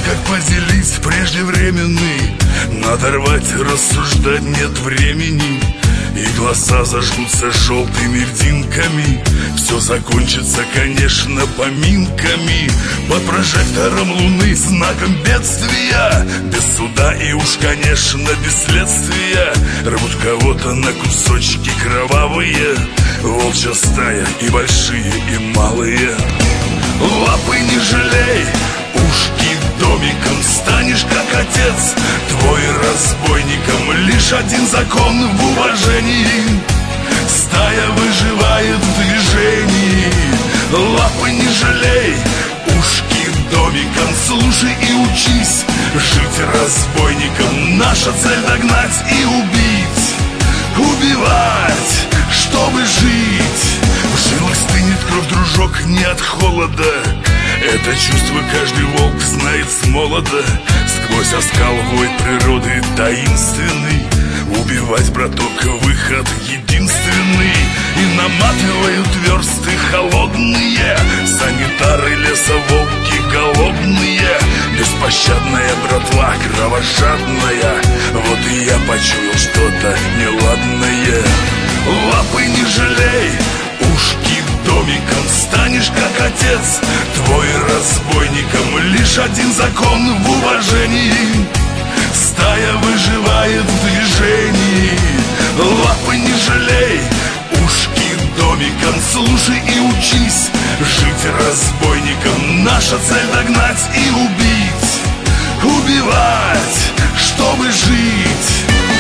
как поделить преждевременный. Надорвать, рассуждать нет времени, и глаза зажгутся желтыми льдинками. Все закончится, конечно, поминками под прожектором луны, знаком бедствия. Без суда и уж, конечно, без следствия. Рвут кого-то на кусочки кровавые, волчья стая и большие, и малые. Лапы не жалей, ушки домиком, станешь как отец твой разбойником. Лишь один закон в уважении: стая выживает в движении. Лапы не жалей, ушки домиком, слушай и учись жить разбойником. Наша цель — догнать и убить, убивать, чтобы жить. В жилах стынет кровь, дружок, не от холода. Это чувство каждый волк знает с молода. Сквозь оскал воет природы таинственный. Убивать, браток, выход единственный. И наматывают версты холодные санитары, лесоволки голодные. Беспощадная братва, кровожадная. Вот и я почуял что-то неладное. Лапы не жалей, ушки домиком, станешь как отец твой разбойником. Лишь один закон в уважении: стая выживает в движении. Лапы не жалей, ушки домиком, слушай и учись жить разбойником. Наша цель — догнать и убить, убивать, чтобы жить.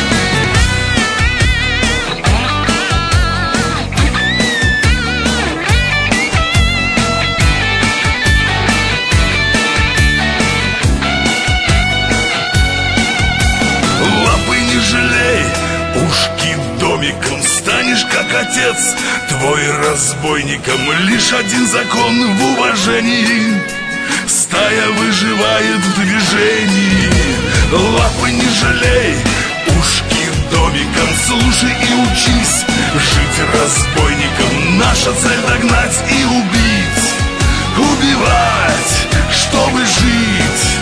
Ушки домиком, станешь как отец твой разбойником. Лишь один закон в уважении: стая выживает в движении. Лапы не жалей, ушки домиком, слушай и учись жить разбойником. Наша цель — догнать и убить, убивать, чтобы жить.